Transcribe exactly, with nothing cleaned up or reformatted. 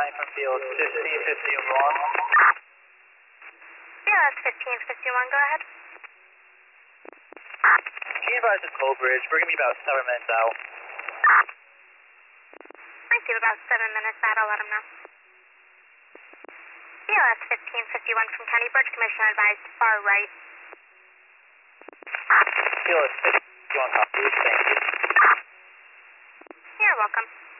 County from field fifteen fifty-one. Yeah, that's fifteen fifty-one, go ahead. Can you advise the Toll Bridge? We're going to be about seven minutes out. I give about seven minutes out, I'll let them know. Yeah, that's fifteen fifty-one from County Bridge Commission, advised far right. Field fifteen fifty-one, copy. Thank you. You're welcome.